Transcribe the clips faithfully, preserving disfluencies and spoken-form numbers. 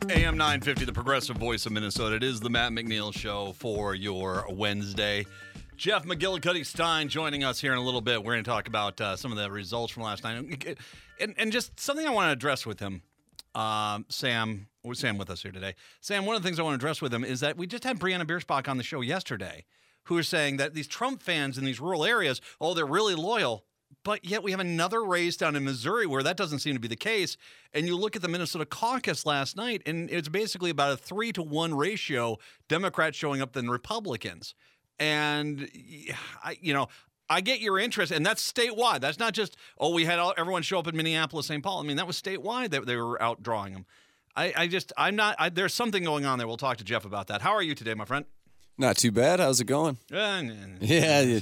A M nine fifty, the progressive voice of Minnesota. It is the Matt McNeil Show for your Wednesday. Jeff McGillicuddy Stein joining us here in a little bit. We're going to talk about uh, some of the results from last night. And, and just something I want to address with him. Um, Sam, with Sam with us here today. Sam, one of the things I want to address with him is that we just had Brianna Biersbach on the show yesterday who are saying that these Trump fans in these rural areas, oh, they're really loyal. But yet we have another race down in Missouri where that doesn't seem to be the case. And you look at the Minnesota caucus last night, and it's basically about a three to one ratio, Democrats showing up than Republicans. And, I, you know, I get your interest, and that's statewide. That's not just, oh, we had all, everyone show up in Minneapolis, Saint Paul. I mean, that was statewide that they were out drawing them. I, I just, I'm not, I, there's something going on there. We'll talk to Jeff about that. How are you today, my friend? Not too bad. How's it going? Uh, yeah. yeah.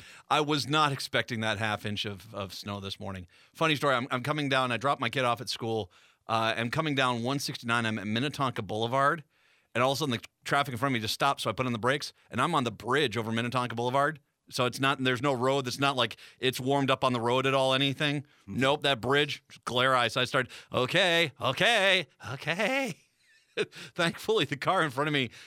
I was not expecting that half inch of, of snow this morning. Funny story, I'm, I'm coming down, I dropped my kid off at school. Uh, I'm coming down one sixty-nine, I'm at Minnetonka Boulevard, and all of a sudden the traffic in front of me just stopped, so I put on the brakes, and I'm on the bridge over Minnetonka Boulevard. So it's not, there's no road. It's not like it's warmed up on the road at all, anything. Mm-hmm. Nope, that bridge, glare ice. I started, okay, okay, okay. Thankfully, the car in front of me,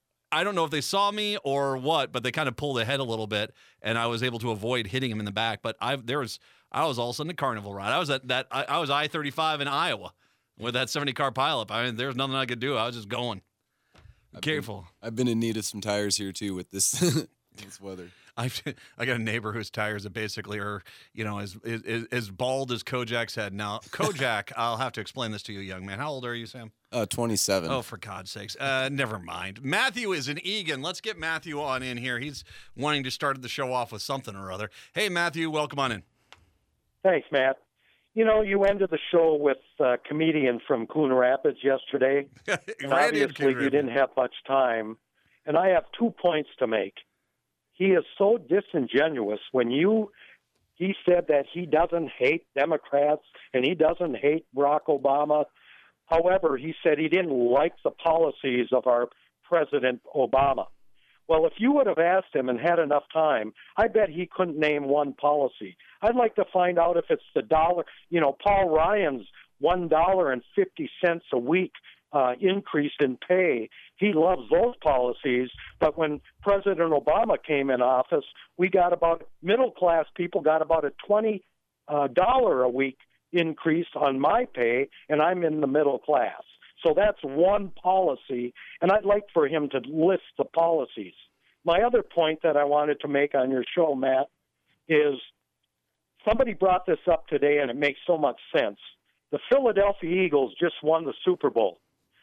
I don't know if they saw me or what, but they kind of pulled ahead a little bit, and I was able to avoid hitting him in the back. But I there was I was all of a sudden a carnival ride. I was at that I, I was I thirty-five in Iowa with that seventy car pileup. I mean, there's nothing I could do. I was just going. I've Careful. Been, I've been in need of some tires here too with this this weather. I've, I got a neighbor whose tires are basically are, you know, as, as, as bald as Kojak's head. Now, Kojak, I'll have to explain this to you, young man. How old are you, Sam? Uh, twenty-seven. Oh, for God's sakes. Uh, never mind. Matthew is in Eagan. Let's get Matthew on in here. He's wanting to start the show off with something or other. Hey, Matthew, welcome on in. Thanks, Matt. You know, you ended the show with a comedian from Coon Rapids yesterday. And obviously, you didn't have much time. And I have two points to make. He is so disingenuous when you, he said that he doesn't hate Democrats and he doesn't hate Barack Obama. However, he said he didn't like the policies of our President Obama. Well, if you would have asked him and had enough time, I bet he couldn't name one policy. I'd like to find out if it's the dollar, you know, Paul Ryan's one dollar and fifty cents a week uh, increase in pay. He loves those policies, but when President Obama came in office, we got about, middle-class people got about a twenty dollars uh, a week increase on my pay, and I'm in the middle class. So that's one policy, and I'd like for him to list the policies. My other point that I wanted to make on your show, Matt, is somebody brought this up today, and it makes so much sense. The Philadelphia Eagles just won the Super Bowl.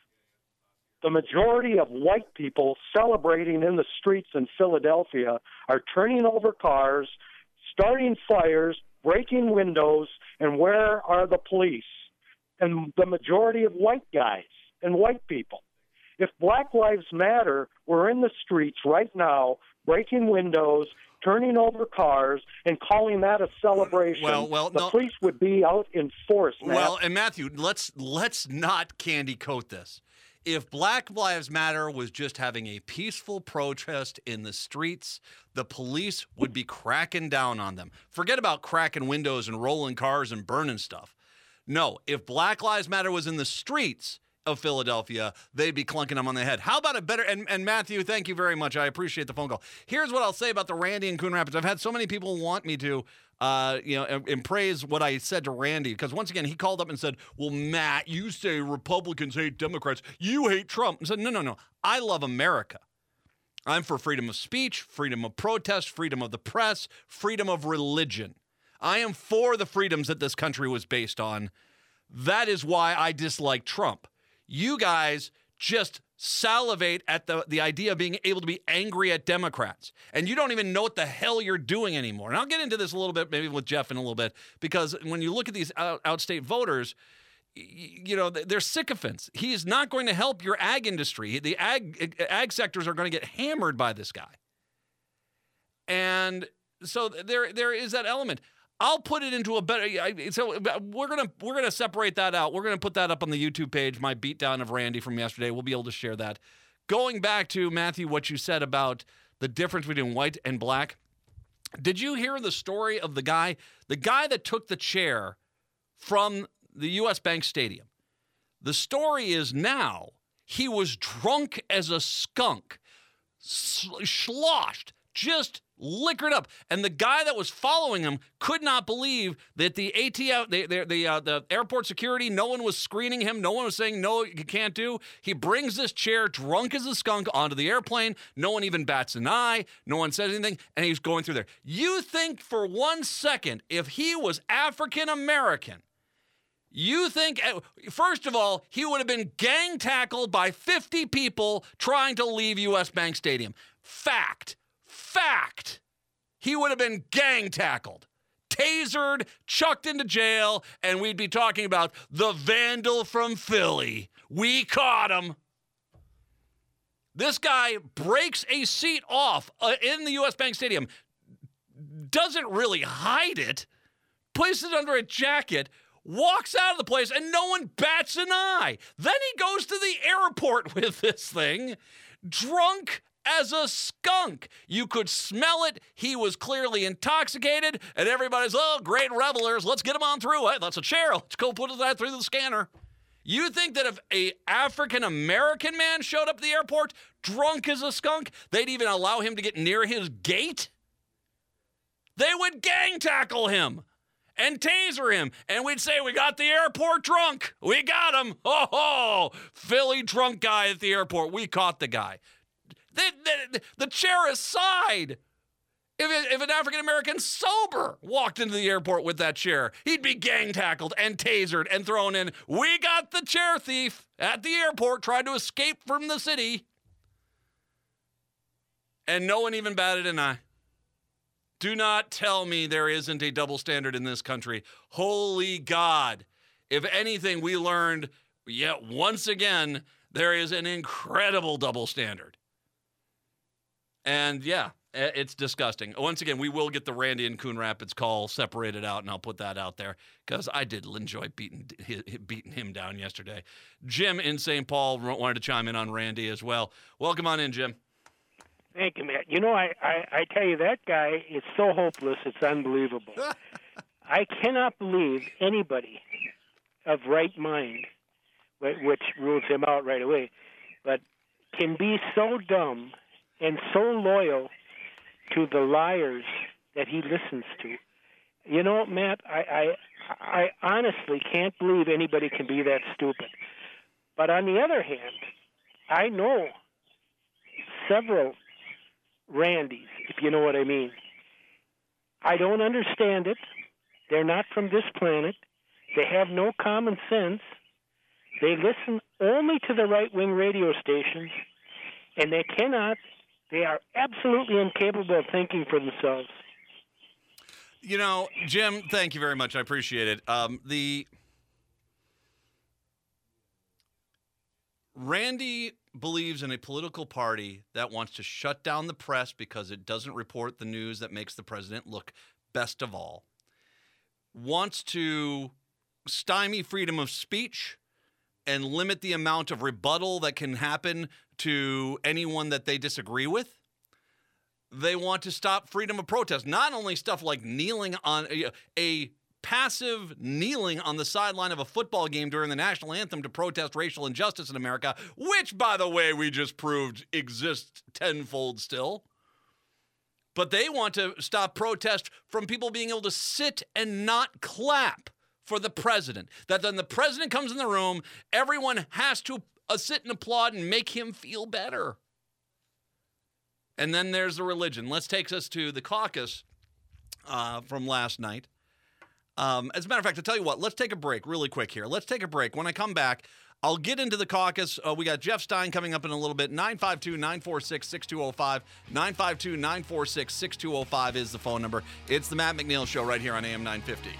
The majority of white people celebrating in the streets in Philadelphia are turning over cars, starting fires, breaking windows, and where are the police? And the majority of white guys and white people. If Black Lives Matter were in the streets right now, breaking windows, turning over cars, and calling that a celebration, well, well, the no. police would be out in force, Matt. Well, and Matthew, let's let's not candy coat this. If Black Lives Matter was just having a peaceful protest in the streets, the police would be cracking down on them. Forget about cracking windows and rolling cars and burning stuff. No, if Black Lives Matter was in the streets of Philadelphia, they'd be clunking them on the head. How about a better, and, and Matthew, thank you very much. I appreciate the phone call. Here's what I'll say about the Randy and Coon Rapids. I've had so many people want me to, uh, you know, and, and praise what I said to Randy, because once again, he called up and said, well, Matt, you say Republicans hate Democrats. You hate Trump. I said, no, no, no. I love America. I'm for freedom of speech, freedom of protest, freedom of the press, freedom of religion. I am for the freedoms that this country was based on. That is why I dislike Trump. You guys just salivate at the, the idea of being able to be angry at Democrats. And you don't even know what the hell you're doing anymore. And I'll get into this a little bit, maybe with Jeff in a little bit, because when you look at these out, outstate voters, you know, they're sycophants. He is not going to help your ag industry. The ag, ag sectors are going to get hammered by this guy. And so there there is that element. I'll put it into a better. So we're gonna we're gonna separate that out. We're gonna put that up on the YouTube page. My beatdown of Randy from yesterday. We'll be able to share that. Going back to Matthew, what you said about the difference between white and black. Did you hear the story of the guy, the guy that took the chair from the U S Bank Stadium? The story is now he was drunk as a skunk, sloshed, just liquored up. And the guy that was following him could not believe that the A T F, the, the, the, uh, the airport security, no one was screening him. No one was saying, no, you can't do. He brings this chair, drunk as a skunk, onto the airplane. No one even bats an eye. No one says anything. And he's going through there. You think for one second, if he was African-American, you think, first of all, he would have been gang tackled by fifty people trying to leave U S Bank Stadium. Fact. Fact. He would have been gang tackled, tasered, chucked into jail, and we'd be talking about the vandal from Philly. We caught him. This guy breaks a seat off uh, in the U S Bank Stadium, doesn't really hide it, places it under a jacket, walks out of the place, and no one bats an eye. Then he goes to the airport with this thing, drunk as a skunk. You could smell it. He was clearly intoxicated, and everybody's, oh, great revelers. Let's get him on through. Hey, that's a chair. Let's go put that through the scanner. You think that if a African-American man showed up at the airport drunk as a skunk, they'd even allow him to get near his gate? They would gang tackle him and taser him, and we'd say, we got the airport drunk. We got him. Oh, ho, Philly drunk guy at the airport. We caught the guy. The, the, the chair aside, if, it, if an African-American sober walked into the airport with that chair, he'd be gang tackled and tasered and thrown in. We got the chair thief at the airport, tried to escape from the city. And no one even batted an eye. Do not tell me there isn't a double standard in this country. Holy God. If anything, we learned yet once again, there is an incredible double standard. And yeah, it's disgusting. Once again, we will get the Randy and Coon Rapids call separated out, and I'll put that out there because I did enjoy beating beating him down yesterday. Jim in Saint Paul wanted to chime in on Randy as well. Welcome on in, Jim. Thank you, Matt. You know, I, I, I tell you, that guy is so hopeless, it's unbelievable. I cannot believe anybody of right mind, which rules him out right away, but can be so dumb and so loyal to the liars that he listens to. You know, Matt, I, I, I honestly can't believe anybody can be that stupid. But on the other hand, I know several Randys, if you know what I mean. I don't understand it. They're not from this planet. They have no common sense. They listen only to the right-wing radio stations, and they cannot, they are absolutely incapable of thinking for themselves. You know, Jim, thank you very much. I appreciate it. Um, the Randy believes in a political party that wants to shut down the press because it doesn't report the news that makes the president look best of all, wants to stymie freedom of speech and limit the amount of rebuttal that can happen to anyone that they disagree with. They want to stop freedom of protest, not only stuff like kneeling on a, a passive kneeling on the sideline of a football game during the national anthem to protest racial injustice in America, which, by the way, we just proved exists tenfold still. But they want to stop protest from people being able to sit and not clap for the president. That then the president comes in the room, everyone has to uh, sit and applaud and make him feel better. And then there's the religion. Let's take us to the caucus uh, from last night. Um, as a matter of fact, to tell you what, let's take a break really quick here. Let's take a break. When I come back, I'll get into the caucus. Uh, we got Jeff Stein coming up in a little bit. nine five two, nine four six, six two zero five. nine five two, nine four six, six two zero five is the phone number. It's the Matt McNeil Show right here on A M nine fifty.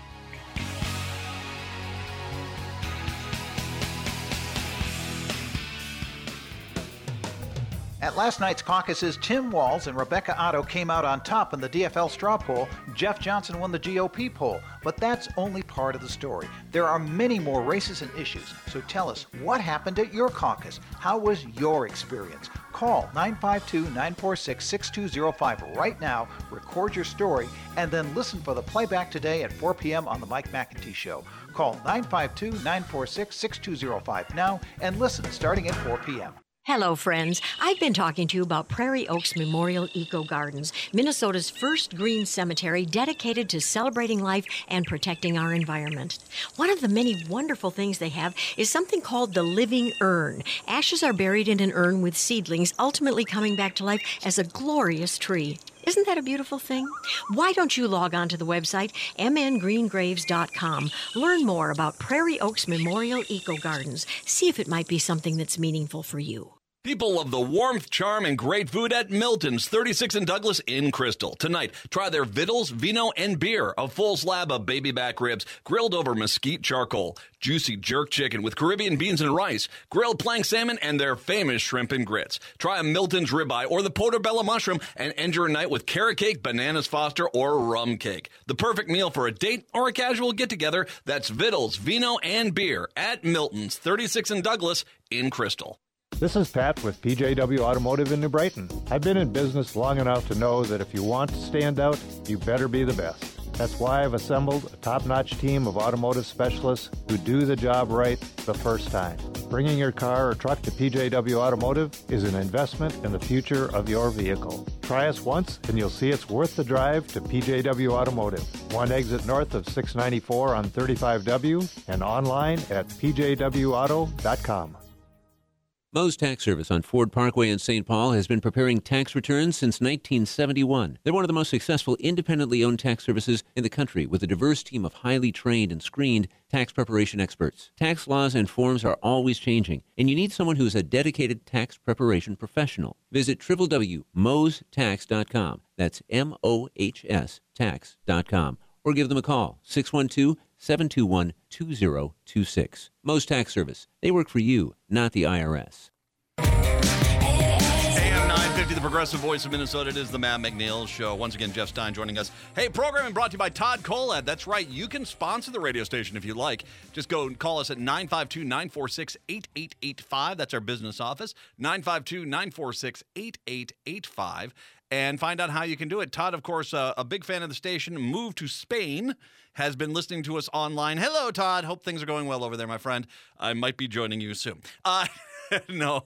At last night's caucuses, Tim Walz and Rebecca Otto came out on top in the D F L straw poll. Jeff Johnson won the G O P poll. But that's only part of the story. There are many more races and issues. So tell us, what happened at your caucus? How was your experience? Call nine five two, nine four six, six two zero five right now, record your story, and then listen for the playback today at four p.m. on The Mike McEntee Show. Call nine five two, nine four six, six two zero five now and listen starting at four p.m. Hello, friends. I've been talking to you about Prairie Oaks Memorial Eco Gardens, Minnesota's first green cemetery dedicated to celebrating life and protecting our environment. One of the many wonderful things they have is something called the living urn. Ashes are buried in an urn with seedlings, ultimately coming back to life as a glorious tree. Isn't that a beautiful thing? Why don't you log on to the website m n green graves dot com. Learn more about Prairie Oaks Memorial Eco Gardens. See if it might be something that's meaningful for you. People love the warmth, charm, and great food at Milton's, thirty-six and Douglas in Crystal. Tonight, try their Vittles, Vino, and beer. A full slab of baby back ribs, grilled over mesquite charcoal. Juicy jerk chicken with Caribbean beans and rice. Grilled plank salmon, and their famous shrimp and grits. Try a Milton's ribeye or the portobello mushroom, and end your night with carrot cake, bananas foster, or rum cake. The perfect meal for a date or a casual get-together. That's Vittles, Vino, and beer at Milton's, thirty-six and Douglas in Crystal. This is Pat with P J W Automotive in New Brighton. I've been in business long enough to know that if you want to stand out, you better be the best. That's why I've assembled a top-notch team of automotive specialists who do the job right the first time. Bringing your car or truck to P J W Automotive is an investment in the future of your vehicle. Try us once and you'll see it's worth the drive to P J W Automotive. One exit north of six ninety-four on thirty-five W and online at p j w auto dot com. Moe's Tax Service on Ford Parkway in Saint Paul has been preparing tax returns since nineteen seventy-one. They're one of the most successful independently owned tax services in the country with a diverse team of highly trained and screened tax preparation experts. Tax laws and forms are always changing, and you need someone who is a dedicated tax preparation professional. Visit w w w dot mohs tax dot com. That's M O H S tax dot com. Or give them a call, six one two, seven two one, two zero two six. Moe's Tax Service. They work for you, not the I R S. A M nine fifty, the progressive voice of Minnesota. It is the Matt McNeil Show. Once again, Jeff Stein joining us. Hey, programming brought to you by Todd Colad. That's right. You can sponsor the radio station if you like. Just go and call us at nine five two, nine four six, eight eight eight five. That's our business office. nine five two, nine four six, eight eight eight five. And find out how you can do it. Todd, of course, uh, a big fan of the station, moved to Spain, has been listening to us online. Hello, Todd. Hope things are going well over there, my friend. I might be joining you soon. Uh, no,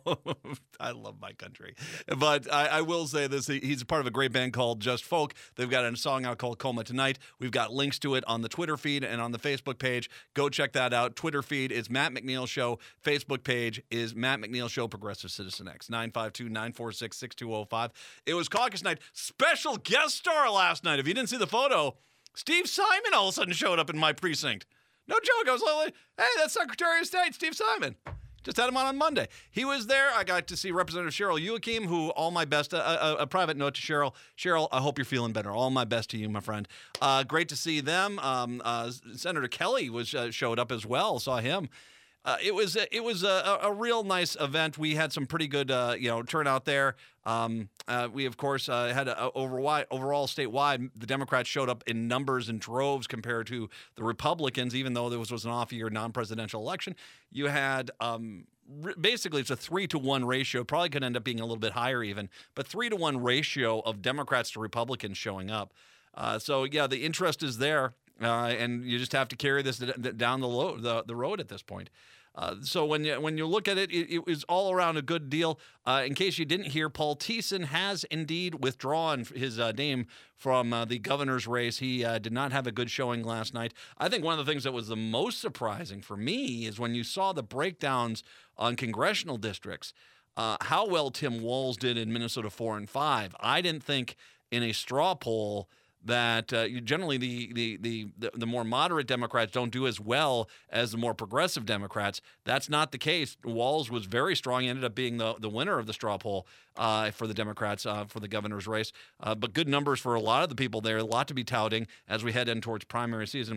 I love my country. But I, I will say this. He's a part of a great band called Just Folk. They've got a song out called Coma Tonight. We've got links to it on the Twitter feed and on the Facebook page. Go check that out. Twitter feed is Matt McNeil Show. Facebook page is Matt McNeil Show Progressive Citizen X. nine five two, nine four six, six two zero five. It was caucus night. Special guest star last night. If you didn't see the photo, Steve Simon all of a sudden showed up in my precinct. No joke. I was like, hey, that's Secretary of State, Steve Simon. Just had him on on Monday. He was there. I got to see Representative Cheryl Joachim, who all my best, a, a, a private note to Cheryl. Cheryl, I hope you're feeling better. All my best to you, my friend. Uh, great to see them. Um, uh, Senator Kelly was uh, showed up as well. Saw him. Uh, it was it was a, a real nice event. We had some pretty good uh, you know turnout there. Um, uh, we of course uh, had a, a overall overall statewide. The Democrats showed up in numbers and droves compared to the Republicans, even though there was, was an off-year non-presidential election. You had um, r- basically it's a three to one ratio. Probably could end up being a little bit higher even, but three to one ratio of Democrats to Republicans showing up. Uh, so yeah, the interest is there. Uh, and you just have to carry this down the, lo- the the road at this point. Uh, so when you when you look at it, it, it was all around a good deal. Uh, in case you didn't hear, Paul Thiessen has indeed withdrawn his uh, name from uh, the governor's race. He uh, did not have a good showing last night. I think one of the things that was the most surprising for me is when you saw the breakdowns on congressional districts, uh, how well Tim Walz did in Minnesota four and five. I didn't think in a straw poll that uh, generally the, the the the more moderate Democrats don't do as well as the more progressive Democrats. That's not the case. Walz was very strong. He ended up being the, the winner of the straw poll uh, for the Democrats uh, for the governor's race. Uh, but good numbers for a lot of the people there, a lot to be touting as we head in towards primary season.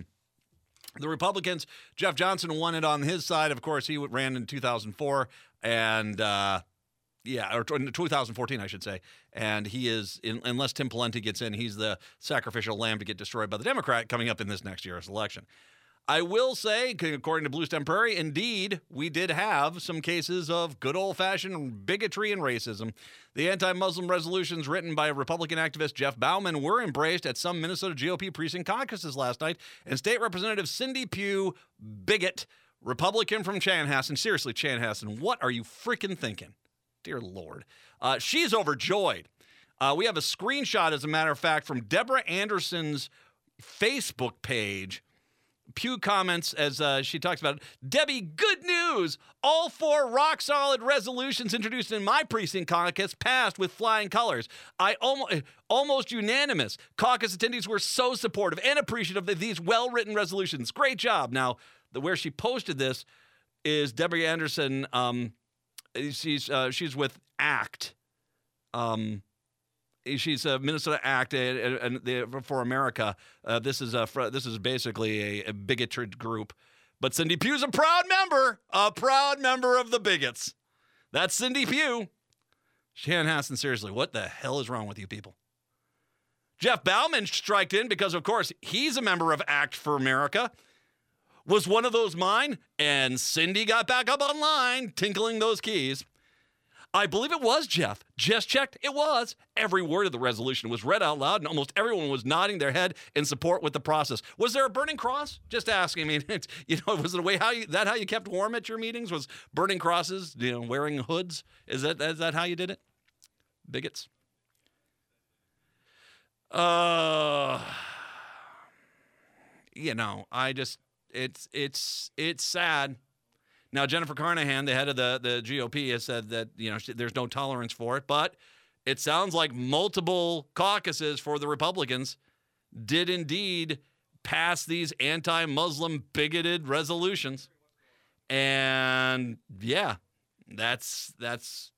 The Republicans, Jeff Johnson won it on his side. Of course, he ran in two thousand four, and uh, Yeah, or in two thousand fourteen, I should say. And he is, in, unless Tim Pawlenty gets in, he's the sacrificial lamb to get destroyed by the Democrat coming up in this next year's election. I will say, according to Blue Stem Prairie, indeed, we did have some cases of good old-fashioned bigotry and racism. The anti-Muslim resolutions written by Republican activist Jeff Bauman were embraced at some Minnesota G O P precinct caucuses last night, and State Representative Cindy Pugh, bigot, Republican from Chanhassen, seriously, Chanhassen, what are you freaking thinking? Dear Lord. Uh, she's overjoyed. Uh, we have a screenshot, as a matter of fact, from Deborah Anderson's Facebook page. Pugh comments as uh, she talks about it. Debbie, good news! All four rock-solid resolutions introduced in my precinct caucus passed with flying colors. I almost, almost unanimous. Caucus attendees were so supportive and appreciative of these well-written resolutions. Great job. Now, the, where she posted this is Debbie Anderson. Um, she's uh, she's with ACT. Um, She's a Minnesota ACT and, and for America. Uh, this is a this is basically a, a bigoted group, but Cindy Pugh's a proud member, a proud member of the bigots. That's Cindy Pugh. Chanhassen, seriously, what the hell is wrong with you people? Jeff Bauman striked in because, of course, he's a member of ACT for America. Was one of those mine? And Cindy got back up online, tinkling those keys. I believe it was Jeff. Just checked. It was. Every word of the resolution was read out loud, and almost everyone was nodding their head in support with the process. Was there a burning cross? Just asking. I mean, it's, you know, was it a way how you that how you kept warm at your meetings? Was burning crosses? You know, wearing hoods? Is that is that how you did it? Bigots. Uh, you know, I just it's it's it's sad. Now, Jennifer Carnahan, the head of the, the G O P, has said that, you know, she, there's no tolerance for it, but it sounds like multiple caucuses for the Republicans did indeed pass these anti-Muslim bigoted resolutions. And yeah, that's that's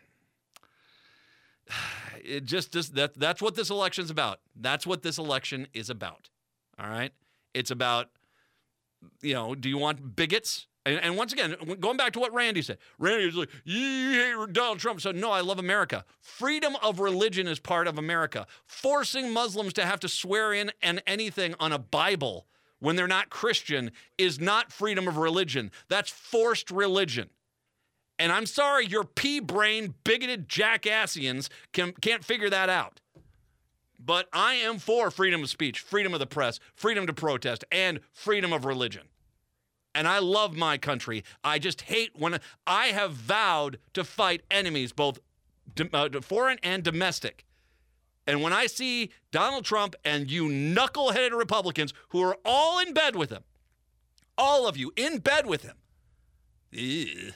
it just, just that that's what this election's about. That's what this election is about. All right? It's about, you know, do you want bigots? And, and once again, going back to what Randy said, Randy was like, you hate Donald Trump. So, no, I love America. Freedom of religion is part of America. Forcing Muslims to have to swear in and anything on a Bible when they're not Christian is not freedom of religion. That's forced religion. And I'm sorry, your pea-brain, bigoted jackassians can, can't figure that out. But I am for freedom of speech, freedom of the press, freedom to protest, and freedom of religion. And I love my country. I just hate when I have vowed to fight enemies, both uh, foreign and domestic. And when I see Donald Trump and you knuckleheaded Republicans who are all in bed with him, all of you in bed with him, ew.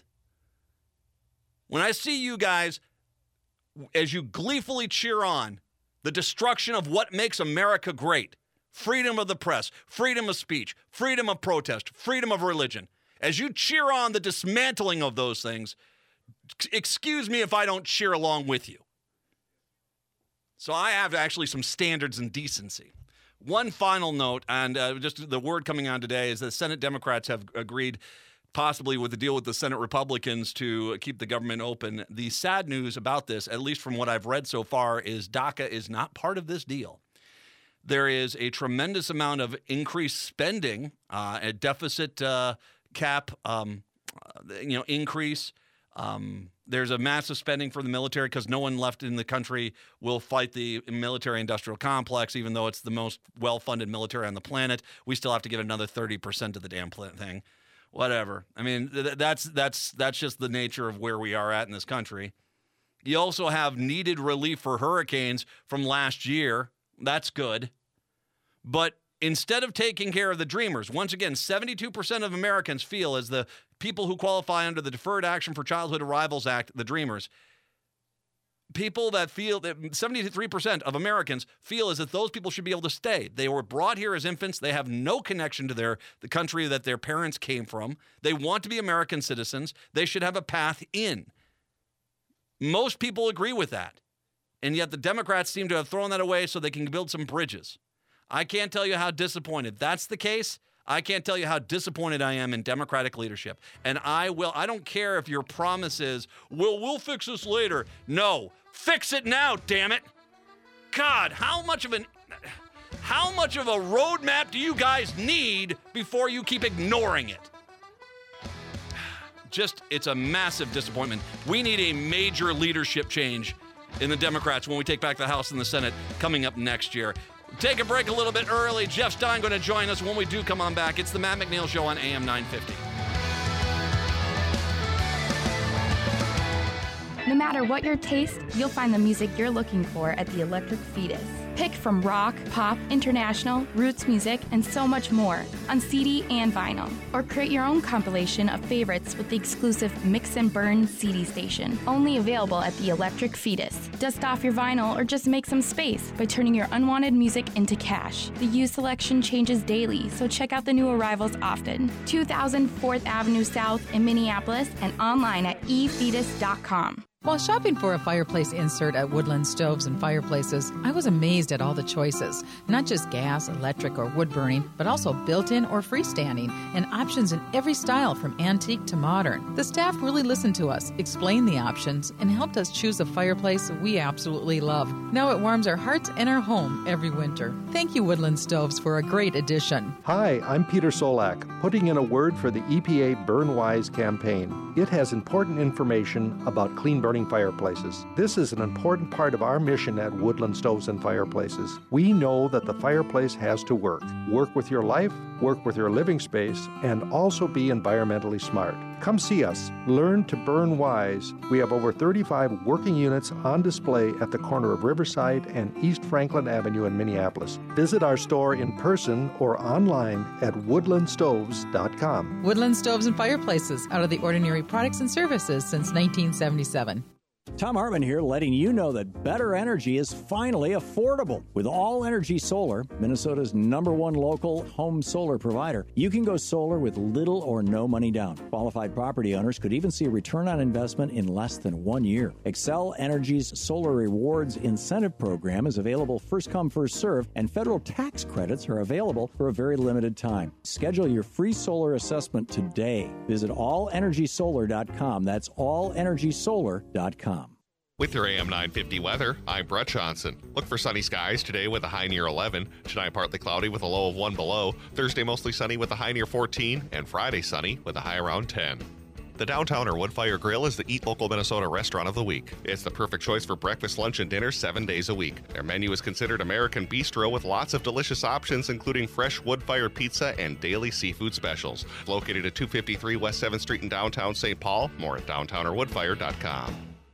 When I see you guys, as you gleefully cheer on the destruction of what makes America great, freedom of the press, freedom of speech, freedom of protest, freedom of religion. As you cheer on the dismantling of those things, excuse me if I don't cheer along with you. So I have actually some standards and decency. One final note, and uh, just the word coming on today is that Senate Democrats have agreed, possibly with the deal with the Senate Republicans, to keep the government open. The sad news about this, at least from what I've read so far, is DACA is not part of this deal. There is a tremendous amount of increased spending, uh, a deficit uh, cap, um, you know, increase. Um, there's a massive spending for the military because no one left in the country will fight the military-industrial complex, even though it's the most well-funded military on the planet. We still have to give another thirty percent of the damn thing. Whatever. I mean, th- that's that's that's just the nature of where we are at in this country. You also have needed relief for hurricanes from last year. That's good. But instead of taking care of the dreamers, once again, seventy-two percent of Americans feel, as the people who qualify under the Deferred Action for Childhood Arrivals Act, the dreamers, people that feel that seventy-three percent of Americans feel as if those people should be able to stay. They were brought here as infants. They have no connection to their the country that their parents came from. They want to be American citizens. They should have a path in. Most people agree with that. And yet the Democrats seem to have thrown that away so they can build some bridges. I can't tell you how disappointed. That's the case. I can't tell you how disappointed I am in Democratic leadership. And I will, I don't care if your promise is, well, we'll fix this later. No, fix it now, damn it. God, how much of an, how much of a roadmap do you guys need before you keep ignoring it? Just, it's a massive disappointment. We need a major leadership change in the Democrats when we take back the House and the Senate coming up next year. Take a break a little bit early. Jeff Stein going to join us when we do come on back. It's the Matt McNeil Show on A M nine fifty. No matter what your taste, you'll find the music you're looking for at the Electric Fetus. Pick from rock, pop, international, roots music, and so much more on C D and vinyl. Or create your own compilation of favorites with the exclusive Mix and Burn C D station, only available at the Electric Fetus. Dust off your vinyl or just make some space by turning your unwanted music into cash. The used selection changes daily, so check out the new arrivals often. two thousand fourth Avenue South in Minneapolis and online at e fetus dot com. While shopping for a fireplace insert at Woodland Stoves and Fireplaces, I was amazed at all the choices. Not just gas, electric, or wood burning, but also built-in or freestanding, and options in every style from antique to modern. The staff really listened to us, explained the options, and helped us choose a fireplace we absolutely love. Now it warms our hearts and our home every winter. Thank you, Woodland Stoves, for a great addition. Hi, I'm Peter Solak, putting in a word for the E P A Burn Wise campaign. It has important information about clean burning fireplaces. This is an important part of our mission at Woodland Stoves and Fireplaces. We know that the fireplace has to work. Work with your life, work with your living space, and also be environmentally smart. Come see us. Learn to burn wise. We have over thirty-five working units on display at the corner of Riverside and East Franklin Avenue in Minneapolis. Visit our store in person or online at woodland stoves dot com. Woodland Stoves and Fireplaces, out of the ordinary products and services since nineteen seventy-seven. Tom Hartman here, letting you know that better energy is finally affordable. With All Energy Solar, Minnesota's number one local home solar provider, you can go solar with little or no money down. Qualified property owners could even see a return on investment in less than one year. Xcel Energy's Solar Rewards Incentive Program is available first come, first served, and federal tax credits are available for a very limited time. Schedule your free solar assessment today. Visit all energy solar dot com. That's all energy solar dot com. With your A M nine fifty weather, I'm Brett Johnson. Look for sunny skies today with a high near eleven. Tonight, partly cloudy with a low of one below. Thursday, mostly sunny with a high near fourteen. And Friday, sunny with a high around ten. The Downtowner Woodfire Grill is the Eat Local Minnesota restaurant of the week. It's the perfect choice for breakfast, lunch, and dinner seven days a week. Their menu is considered American bistro with lots of delicious options, including fresh wood-fired pizza and daily seafood specials. Located at two fifty-three West seventh Street in downtown Saint Paul. More at downtowner woodfire dot com.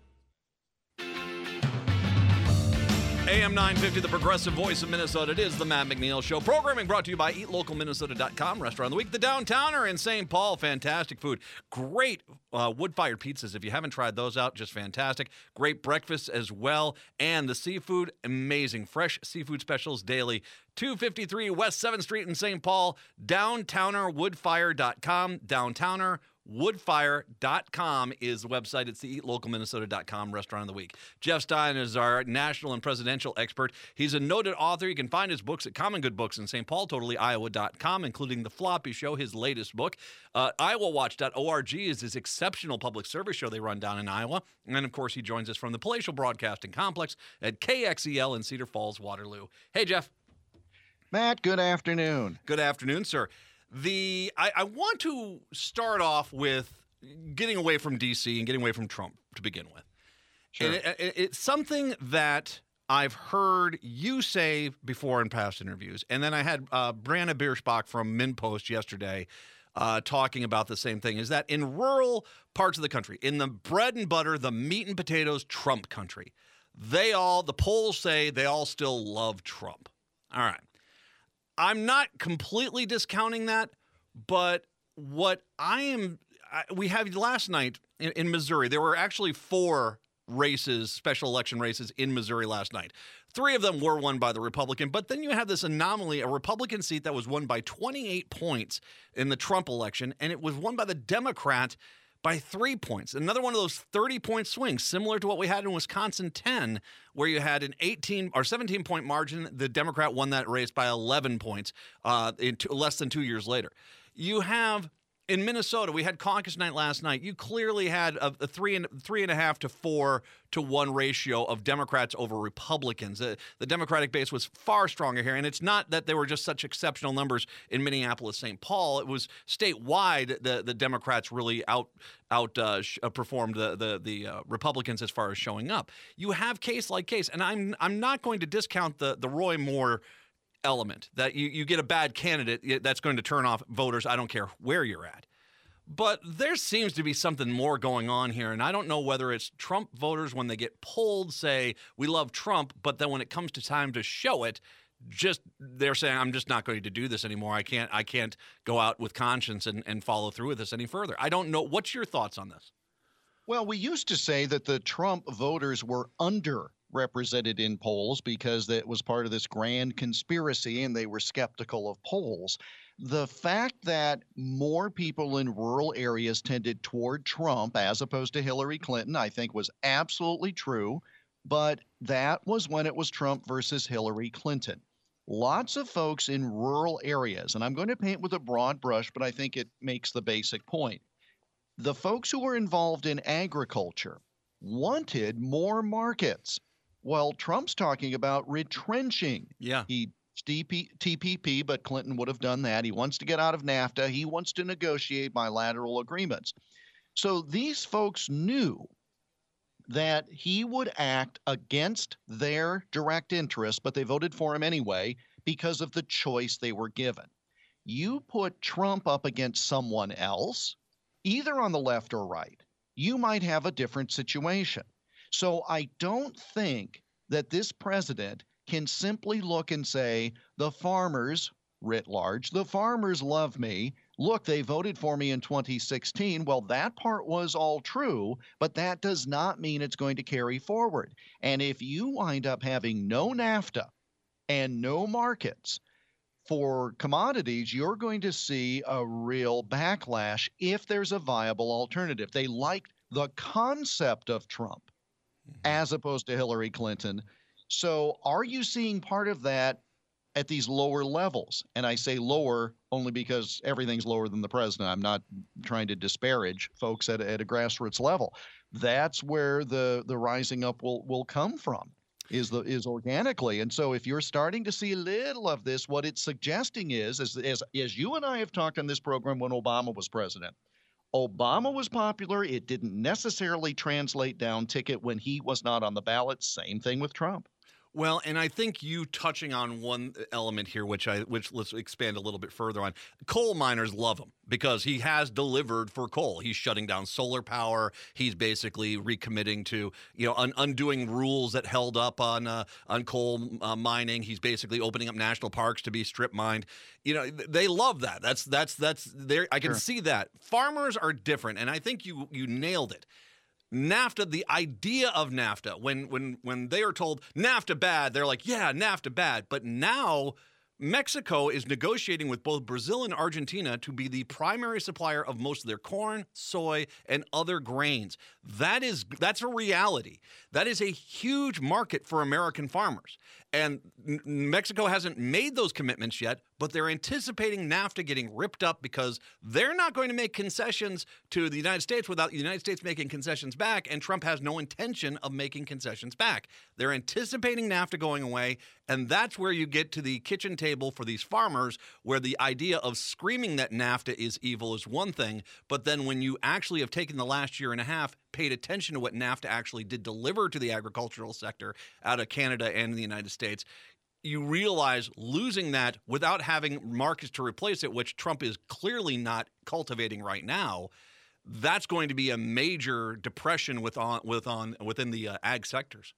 A M nine fifty, the progressive voice of Minnesota. It is the Matt McNeil Show. Programming brought to you by eat local minnesota dot com. Restaurant of the week, the Downtowner in Saint Paul. Fantastic food. Great uh, wood-fired pizzas. If you haven't tried those out, just fantastic. Great breakfasts as well. And the seafood, amazing. Fresh seafood specials daily. two fifty-three West seventh Street in Saint Paul. downtowner woodfire dot com. Downtowner woodfire dot com is the website. It's the eat local minnesota dot com restaurant of the week. Jeff Stein is our national and presidential expert. He's a noted author. You can find his books at Common Good Books in Saint Paul, totally iowa dot com, including The Floppy Show, his latest book. Uh, iowa watch dot org is his exceptional public service show they run down in Iowa. And, of course, he joins us from the Palatial Broadcasting Complex at K X E L in Cedar Falls, Waterloo. Hey, Jeff. Matt, good afternoon. Good afternoon, sir. The I, I want to start off with getting away from D C and getting away from Trump to begin with. Sure. And it, it, it's something that I've heard you say before in past interviews. And then I had uh, Brianna Bierschbach from MinnPost yesterday uh, talking about the same thing, is that in rural parts of the country, in the bread and butter, the meat and potatoes Trump country, they all, the polls say they all still love Trump. All right. I'm not completely discounting that, but what I am, I, we had last night in, in Missouri, there were actually four races, special election races in Missouri last night. Three of them were won by the Republican, but then you have this anomaly, a Republican seat that was won by twenty-eight points in the Trump election, and it was won by the Democrat by three points. Another one of those thirty-point swings, similar to what we had in Wisconsin ten, where you had an eighteen or seventeen-point margin. The Democrat won that race by eleven points uh, in two, less than two years later. You have in Minnesota, we had caucus night last night. You clearly had a, a three and three and a half to four to one ratio of Democrats over Republicans. The, the Democratic base was far stronger here, and it's not that there were just such exceptional numbers in Minneapolis, Saint Paul. It was statewide. The the Democrats really out out uh, sh- uh, performed the the the uh, Republicans as far as showing up. You have case like case, and I'm I'm not going to discount the the Roy Moore element that you, you get a bad candidate that's going to turn off voters. I don't care where you're at. But there seems to be something more going on here, and I don't know whether it's Trump voters when they get polled say, we love Trump, but then when it comes to time to show it, just they're saying, I'm just not going to do this anymore. I can't I can't go out with conscience and, and follow through with this any further. I don't know. What's your thoughts on this? Well, we used to say that the Trump voters were under represented in polls because that was part of this grand conspiracy and they were skeptical of polls. The fact that more people in rural areas tended toward Trump as opposed to Hillary Clinton, I think was absolutely true, but that was when it was Trump versus Hillary Clinton. Lots of folks in rural areas, and I'm going to paint with a broad brush, but I think it makes the basic point. The folks who were involved in agriculture wanted more markets. Well, Trump's talking about retrenching. Yeah. He T P P, but Clinton would have done that. He wants to get out of NAFTA. He wants to negotiate bilateral agreements. So these folks knew that he would act against their direct interests, but they voted for him anyway because of the choice they were given. You put Trump up against someone else, either on the left or right, you might have a different situation. So I don't think that this president can simply look and say, the farmers, writ large, the farmers love me. Look, they voted for me in twenty sixteen. Well, that part was all true, but that does not mean it's going to carry forward. And if you wind up having no NAFTA and no markets for commodities, you're going to see a real backlash if there's a viable alternative. They liked the concept of Trump as opposed to Hillary Clinton. So are you seeing part of that at these lower levels? And I say lower only because everything's lower than the president. I'm not trying to disparage folks at, at a grassroots level. That's where the, the rising up will, will come from, is the is organically. And so if you're starting to see a little of this, what it's suggesting is, as, as, as you and I have talked on this program when Obama was president, Obama was popular. It didn't necessarily translate down ticket when he was not on the ballot. Same thing with Trump. Well, and I think you touching on one element here, which I which let's expand a little bit further on. Coal miners love him because he has delivered for coal. He's shutting down solar power. He's basically recommitting to, you know, un- undoing rules that held up on uh, on coal uh, mining. He's basically opening up national parks to be strip mined. You know, they love that. That's that's that's there. I can Sure. see that. Farmers are different, and I think you you nailed it. NAFTA, the idea of NAFTA, when when when they are told NAFTA bad, they're like, yeah, NAFTA bad. But now Mexico is negotiating with both Brazil and Argentina to be the primary supplier of most of their corn, soy, and other grains. That is that's a reality. That is a huge market for American farmers. And n- Mexico hasn't made those commitments yet, but they're anticipating NAFTA getting ripped up because they're not going to make concessions to the United States without the United States making concessions back, and Trump has no intention of making concessions back. They're anticipating NAFTA going away, and that's where you get to the kitchen table for these farmers, where the idea of screaming that NAFTA is evil is one thing, but then when you actually have taken the last year and a half, paid attention to what NAFTA actually did deliver to the agricultural sector out of Canada and the United States, you realize losing that without having markets to replace it, which Trump is clearly not cultivating right now, that's going to be a major depression with on, with on, within the uh, ag sectors.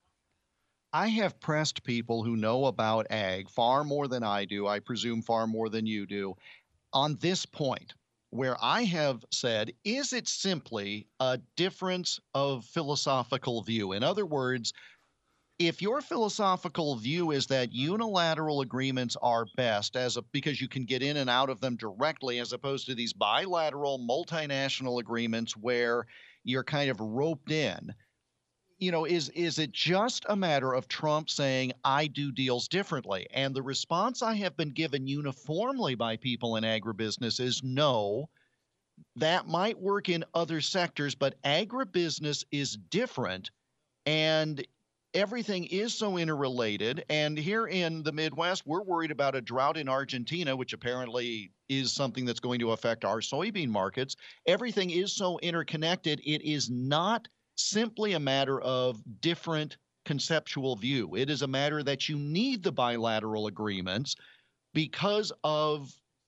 I have pressed people who know about ag far more than I do, I presume far more than you do, on this point, where I have said, is it simply a difference of philosophical view? In other words, if your philosophical view is that unilateral agreements are best as a, because you can get in and out of them directly, as opposed to these bilateral multinational agreements where you're kind of roped in, you know, is is it just a matter of Trump saying, I do deals differently? And the response I have been given uniformly by people in agribusiness is no. That might work in other sectors, but agribusiness is different, and everything is so interrelated. And here in the Midwest, we're worried about a drought in Argentina, which apparently is something that's going to affect our soybean markets. Everything is so interconnected. It is not simply a matter of different conceptual view. It is a matter that you need the bilateral agreements because of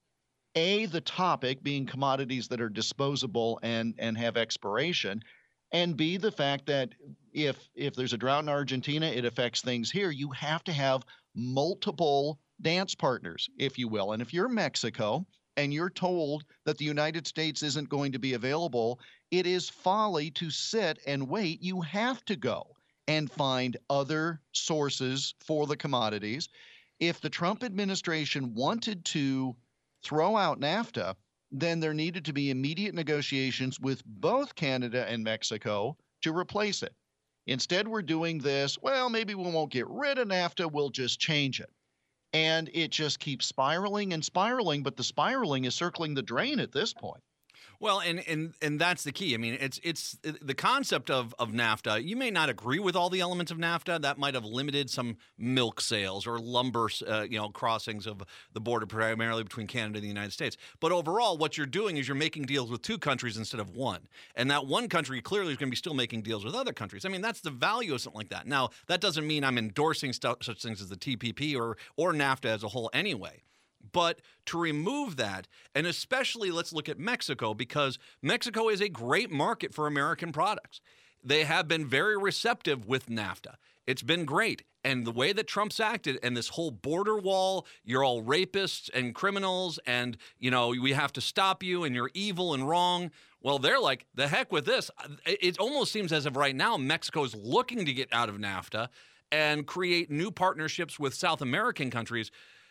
A, the topic being commodities that are disposable and, and have expiration, and B, the fact that if if there's a drought in Argentina, it affects things here. You have to have multiple dance partners, if you will. And if you're Mexico and you're told that the United States isn't going to be available, it is folly to sit and wait. You have to go and find other sources for the commodities. If the Trump administration wanted to throw out NAFTA, then there needed to be immediate negotiations with both Canada and Mexico to replace it. Instead, we're doing this, well, maybe we won't get rid of NAFTA, we'll just change it. And it just keeps spiraling and spiraling, but the spiraling is circling the drain at this point. Well, and, and and that's the key. I mean, it's it's the concept of, of NAFTA. You may not agree with all the elements of NAFTA. That might have limited some milk sales or lumber, uh, you know, crossings of the border, primarily between Canada and the United States. But overall, what you're doing is you're making deals with two countries instead of one. And that one country clearly is going to be still making deals with other countries. I mean, that's the value of something like that. Now, that doesn't mean I'm endorsing st- such things as the T P P or or NAFTA as a whole anyway. But to remove that, and especially let's look at Mexico, because Mexico is a great market for American products. They have been very receptive with NAFTA. It's been great. And the way that Trump's acted and this whole border wall, you're all rapists and criminals and, you know, we have to stop you and you're evil and wrong. Well, they're like, the heck with this. It almost seems as of right now, Mexico's looking to get out of NAFTA and create new partnerships with South American countries.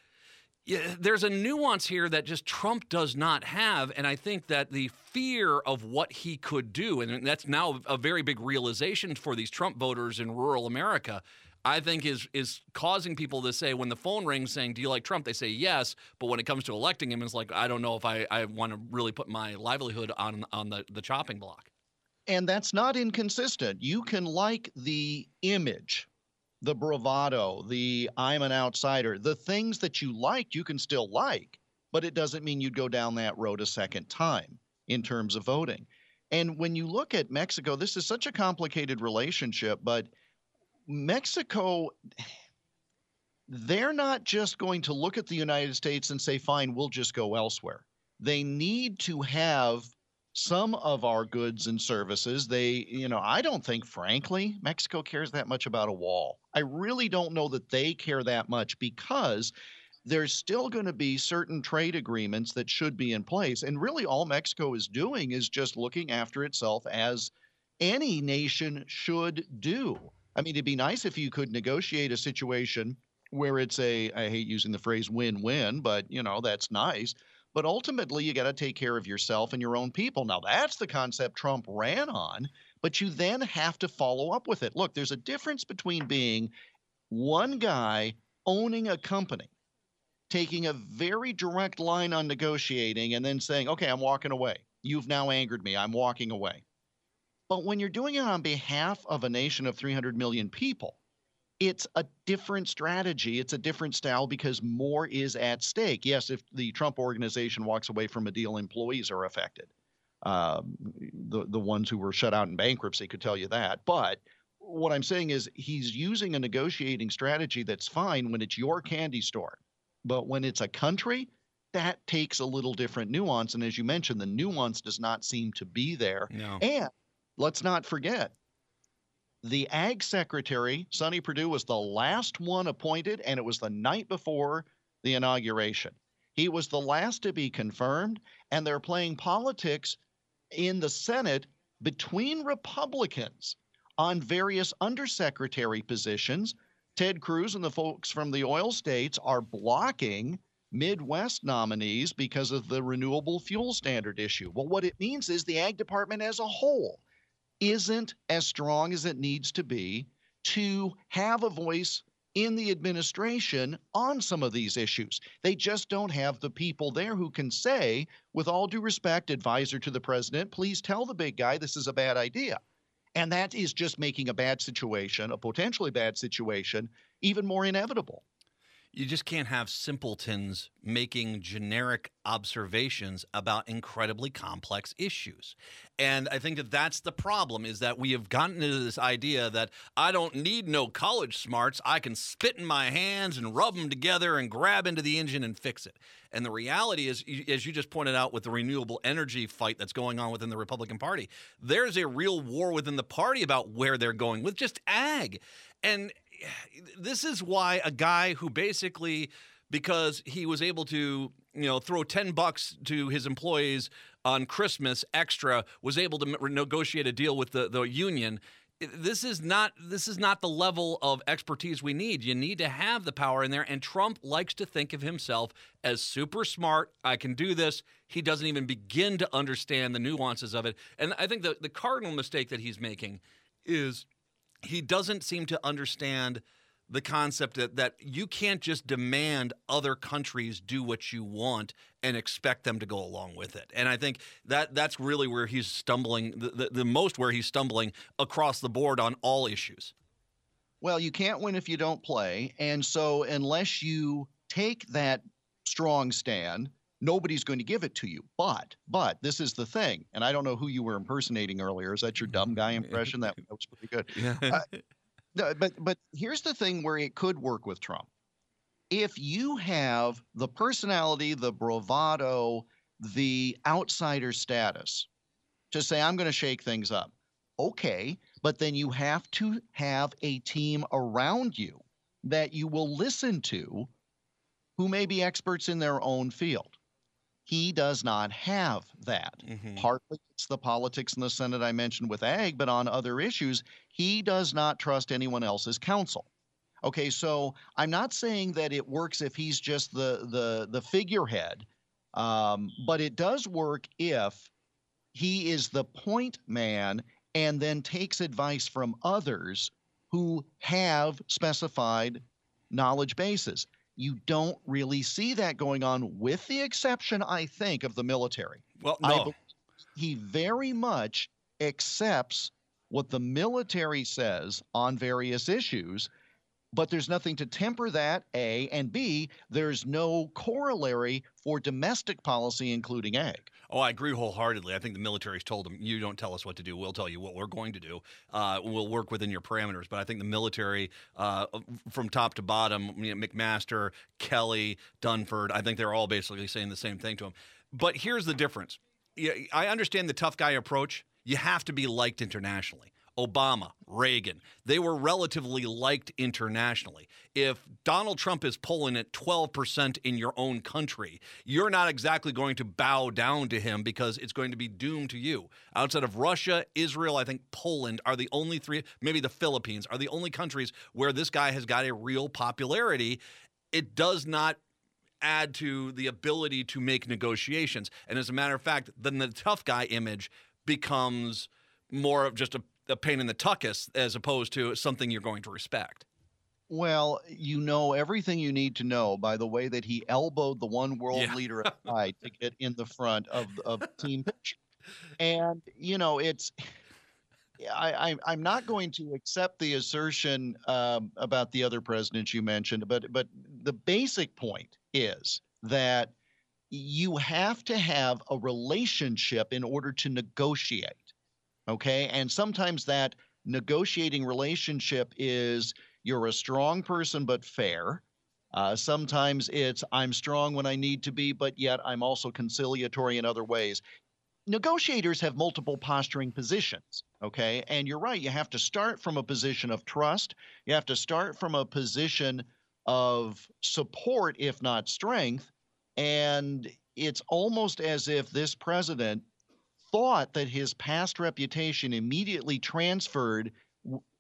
Yeah, there's a nuance here that just Trump does not have, and I think that the fear of what he could do, and that's now a very big realization for these Trump voters in rural America, I think is is causing people to say, when the phone rings saying, do you like Trump? They say yes, but when it comes to electing him, it's like, I don't know if I, I want to really put my livelihood on, on the, the chopping block. And that's not inconsistent. You can like the image, the bravado, the I'm an outsider, the things that you liked, you can still like, but it doesn't mean you'd go down that road a second time in terms of voting. And when you look at Mexico, this is such a complicated relationship, but Mexico, they're not just going to look at the United States and say, fine, we'll just go elsewhere. They need to have some of our goods and services. They, you know, I don't think, frankly, Mexico cares that much about a wall. I really don't know that they care that much, because there's still going to be certain trade agreements that should be in place. And really all Mexico is doing is just looking after itself, as any nation should do. I mean, it'd be nice if you could negotiate a situation where it's a, I hate using the phrase win-win, but, you know, that's nice. But ultimately, you got to take care of yourself and your own people. Now, that's the concept Trump ran on, but you then have to follow up with it. Look, there's a difference between being one guy owning a company, taking a very direct line on negotiating, and then saying, okay, I'm walking away. You've now angered me. I'm walking away. But when you're doing it on behalf of a nation of three hundred million people, it's a different strategy. It's a different style, because more is at stake. Yes, if the Trump organization walks away from a deal, employees are affected. Um, the, the ones who were shut out in bankruptcy could tell you that. But what I'm saying is he's using a negotiating strategy that's fine when it's your candy store. But when it's a country, that takes a little different nuance. And as you mentioned, the nuance does not seem to be there. No. And let's not forget, the Ag Secretary, Sonny Perdue, was the last one appointed, and it was the night before the inauguration. He was the last to be confirmed, and they're playing politics in the Senate between Republicans on various undersecretary positions. Ted Cruz and the folks from the oil states are blocking Midwest nominees because of the renewable fuel standard issue. Well, what it means is the Ag Department as a whole isn't as strong as it needs to be to have a voice in the administration on some of these issues. They just don't have the people there who can say, with all due respect, advisor to the president, please tell the big guy this is a bad idea. And that is just making a bad situation, a potentially bad situation, even more inevitable. You just can't have simpletons making generic observations about incredibly complex issues. And I think that that's the problem, is that we have gotten into this idea that I don't need no college smarts. I can spit in my hands and rub them together and grab into the engine and fix it. And the reality is, as you just pointed out with the renewable energy fight that's going on within the Republican Party, there's a real war within the party about where they're going with just ag. And this is why a guy who basically, because he was able to, you know, throw ten bucks to his employees on Christmas extra, was able to m- negotiate a deal with the, the union. This is not this is not the level of expertise we need. You need to have the power in there. And Trump likes to think of himself as super smart. I can do this. He doesn't even begin to understand the nuances of it. And I think the, the cardinal mistake that he's making is he doesn't seem to understand the concept that, that you can't just demand other countries do what you want and expect them to go along with it. And I think that that's really where he's stumbling, the, the, the most where he's stumbling across the board on all issues. Well, you can't win if you don't play. And so unless you take that strong stand, nobody's going to give it to you. But, but this is the thing, and I don't know who you were impersonating earlier. Is that your dumb guy impression? That, that was pretty good. Yeah. Uh, no, but, but here's the thing where it could work with Trump. If you have the personality, the bravado, the outsider status to say, I'm going to shake things up. Okay, but then you have to have a team around you that you will listen to who may be experts in their own field. He does not have that. Mm-hmm. Partly it's the politics in the Senate I mentioned with ag, but on other issues, he does not trust anyone else's counsel. Okay, so I'm not saying that it works if he's just the the the figurehead, um, but it does work if he is the point man and then takes advice from others who have specified knowledge bases. You don't really see that going on, with the exception, I think, of the military. Well, no. He very much accepts what the military says on various issues, but there's nothing to temper that, A, and B, there's no corollary for domestic policy, including ag. Oh, I agree wholeheartedly. I think the military's told them, you don't tell us what to do. We'll tell you what we're going to do. Uh, we'll work within your parameters. But I think the military, uh, from top to bottom, you know, McMaster, Kelly, Dunford, I think they're all basically saying the same thing to him. But here's the difference. I understand the tough guy approach. You have to be liked internationally. Obama, Reagan, they were relatively liked internationally. If Donald Trump is polling at twelve percent in your own country, you're not exactly going to bow down to him because it's going to be doomed to you. Outside of Russia, Israel, I think Poland are the only three, maybe the Philippines, are the only countries where this guy has got a real popularity. It does not add to the ability to make negotiations. And as a matter of fact, then the tough guy image becomes more of just a a pain in the tuchus as opposed to something you're going to respect. Well, you know everything you need to know by the way that he elbowed the one world yeah. leader aside to get in the front of of the team picture. And, you know, it's I, I, I'm not going to accept the assertion um, about the other presidents you mentioned, but but the basic point is that you have to have a relationship in order to negotiate. Okay, and sometimes that negotiating relationship is you're a strong person but fair. Uh, sometimes it's I'm strong when I need to be, but yet I'm also conciliatory in other ways. Negotiators have multiple posturing positions, okay? And you're right, you have to start from a position of trust. You have to start from a position of support, if not strength. And it's almost as if this president thought that his past reputation immediately transferred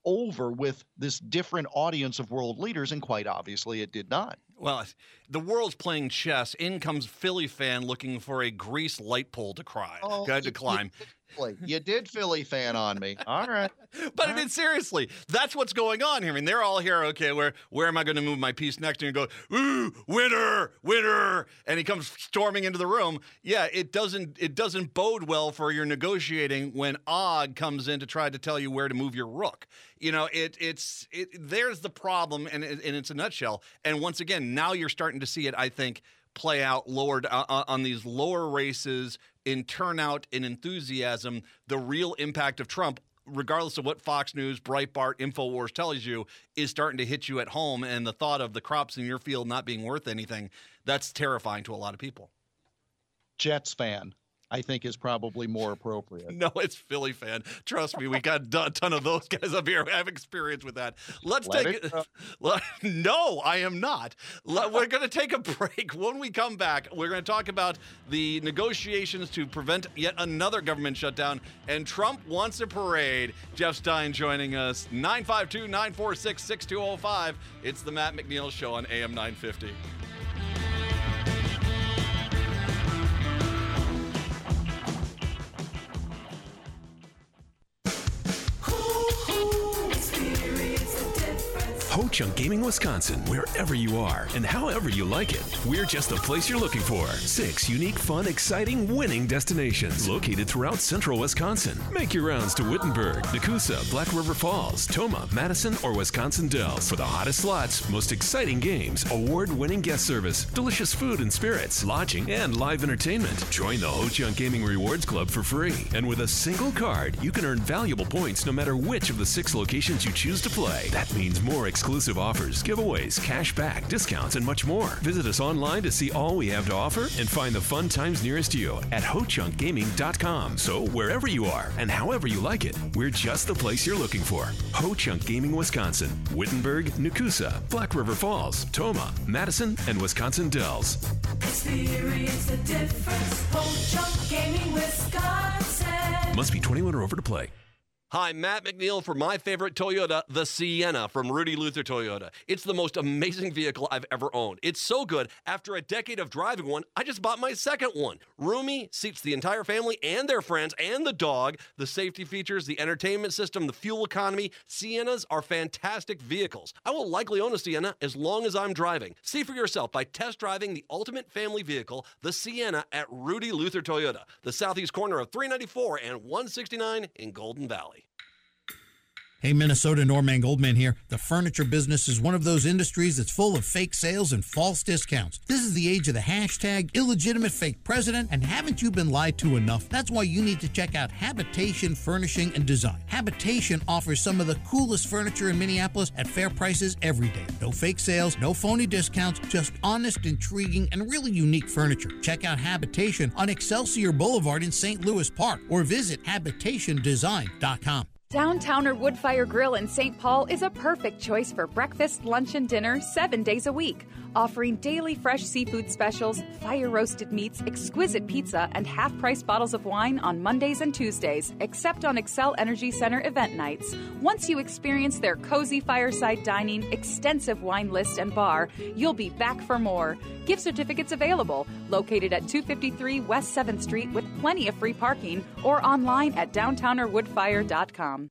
over with this different audience of world leaders, and quite obviously it did not. Well, the world's playing chess. In comes Philly fan looking for a grease light pole to cry, Oh, to you- climb. You, you did Philly fan on me. All right. But I mean, seriously, that's what's going on here. I mean, they're all here. Okay, where where am I going to move my piece next? And you go, ooh, winner, winner, and he comes storming into the room. Yeah, it doesn't it doesn't bode well for your negotiating when Og comes in to try to tell you where to move your rook. You know, it it's it. There's the problem, and it, and it's a nutshell. And once again, now you're starting to see it, I think, play out lowered uh, on these lower races in turnout and enthusiasm. The real impact of Trump, regardless of what Fox News, Breitbart, InfoWars tells you, is starting to hit you at home. And the thought of the crops in your field not being worth anything, that's terrifying to a lot of people. Jets fan, I think, is probably more appropriate. No, it's Philly fan. Trust me, we got a ton of those guys up here. I have experience with that. Let's Let take it it. No, I am not. Let- We're going to take a break. When we come back, we're going to talk about the negotiations to prevent yet another government shutdown. And Trump wants a parade. Jeff Stein joining us. nine five two, nine four six, six two zero five. It's the Matt McNeil Show on A M nine fifty. Ho Chunk Gaming Wisconsin, wherever you are and however you like it. We're just the place you're looking for. Six unique, fun, exciting, winning destinations located throughout central Wisconsin. Make your rounds to Wittenberg, Nakusa, Black River Falls, Toma, Madison, or Wisconsin Dells for the hottest slots, most exciting games, award-winning guest service, delicious food and spirits, lodging, and live entertainment. Join the Ho Chunk Gaming Rewards Club for free. And with a single card, you can earn valuable points no matter which of the six locations you choose to play. That means more exclusive offers, giveaways, cash back, discounts, and much more. Visit us online to see all we have to offer and find the fun times nearest you at ho chunk gaming dot com. So wherever you are and however you like it, we're just the place you're looking for. Ho Chunk Gaming Wisconsin, Wittenberg, Nakusa, Black River Falls, Toma, Madison, and Wisconsin Dells. Experience the difference. Ho Chunk Gaming Wisconsin. Must be twenty-one or over to play. Hi, Matt McNeil for my favorite Toyota, the Sienna from Rudy Luther Toyota. It's the most amazing vehicle I've ever owned. It's so good, after a decade of driving one, I just bought my second one. Roomy, seats the entire family and their friends and the dog. The safety features, the entertainment system, the fuel economy. Siennas are fantastic vehicles. I will likely own a Sienna as long as I'm driving. See for yourself by test driving the ultimate family vehicle, the Sienna, at Rudy Luther Toyota, the southeast corner of three ninety-four and one sixty-nine in Golden Valley. Hey, Minnesota, Norman Goldman here. The furniture business is one of those industries that's full of fake sales and false discounts. This is the age of the hashtag illegitimate fake president, and haven't you been lied to enough? That's why you need to check out Habitation Furnishing and Design. Habitation offers some of the coolest furniture in Minneapolis at fair prices every day. No fake sales, no phony discounts, just honest, intriguing, and really unique furniture. Check out Habitation on Excelsior Boulevard in Saint Louis Park or visit habitation design dot com. Downtowner Woodfire Grill in Saint Paul is a perfect choice for breakfast, lunch, and dinner seven days a week, offering daily fresh seafood specials, fire-roasted meats, exquisite pizza, and half-price bottles of wine on Mondays and Tuesdays, except on Xcel Energy Center event nights. Once you experience their cozy fireside dining, extensive wine list, and bar, you'll be back for more. Gift certificates available, located at two fifty-three West seventh Street with plenty of free parking, or online at downtowner woodfire dot com.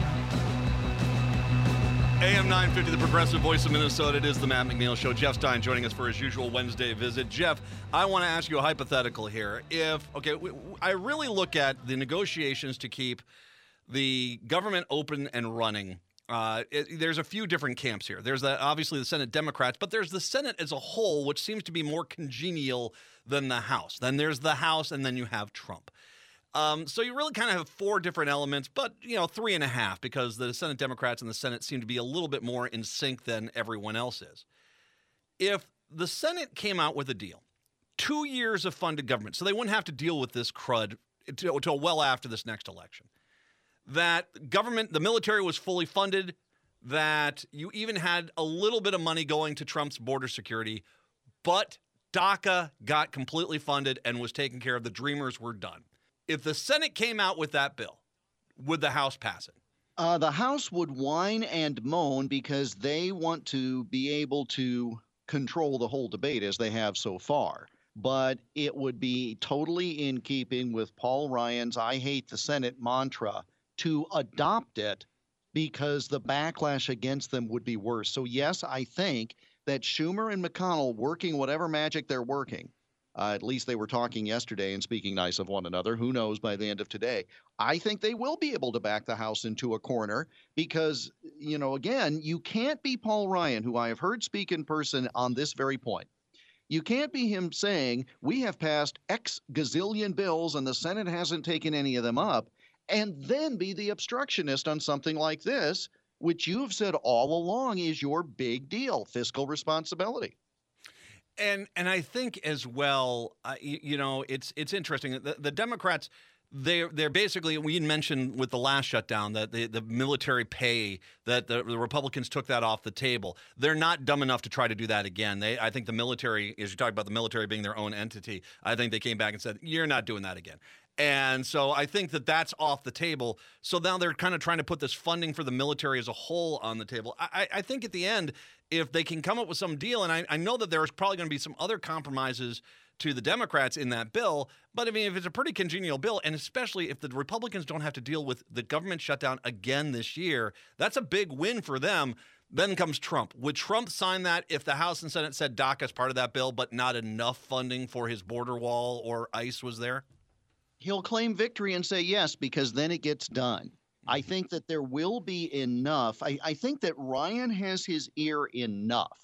A M nine fifty, the progressive voice of Minnesota. It is the Matt McNeil Show. Jeff Stein joining us for his usual Wednesday visit. Jeff, I want to ask you a hypothetical here. If, okay, we, I really look at the negotiations to keep the government open and running. Uh, it, there's a few different camps here. There's the, obviously the Senate Democrats, but there's the Senate as a whole, which seems to be more congenial than the House. Then there's the House, and then you have Trump. Um, so you really kind of have four different elements, but, you know, three and a half, because the Senate Democrats and the Senate seem to be a little bit more in sync than everyone else is. If the Senate came out with a deal, two years of funded government, so they wouldn't have to deal with this crud until well after this next election, that government, the military was fully funded, that you even had a little bit of money going to Trump's border security, but DACA got completely funded and was taken care of. The Dreamers were done. If the Senate came out with that bill, would the House pass it? Uh, the House would whine and moan because they want to be able to control the whole debate as they have so far. But it would be totally in keeping with Paul Ryan's I hate the Senate mantra to adopt it because the backlash against them would be worse. So, yes, I think that Schumer and McConnell, working whatever magic they're working, uh, at least they were talking yesterday and speaking nice of one another. Who knows by the end of today? I think they will be able to back the House into a corner because, you know, again, you can't be Paul Ryan, who I have heard speak in person on this very point. You can't be him saying, we have passed X gazillion bills and the Senate hasn't taken any of them up, and then be the obstructionist on something like this, which you have said all along is your big deal, fiscal responsibility. And and I think as well, uh, you, you know, it's it's interesting. The, the Democrats, they're, they're basically, we mentioned with the last shutdown that the, the military pay, that the, the Republicans took that off the table. They're not dumb enough to try to do that again. They, I think the military, as you talk about the military being their own entity, I think they came back and said, you're not doing that again. And so I think that that's off the table. So now they're kind of trying to put this funding for the military as a whole on the table. I, I think at the end, if they can come up with some deal, and I, I know that there's probably going to be some other compromises to the Democrats in that bill, but I mean, if it's a pretty congenial bill, and especially if the Republicans don't have to deal with the government shutdown again this year, that's a big win for them. Then comes Trump. Would Trump sign that if the House and Senate said DACA is part of that bill, but not enough funding for his border wall or ICE was there? He'll claim victory and say yes, because then it gets done. I think that there will be enough. I, I think that Ryan has his ear enough,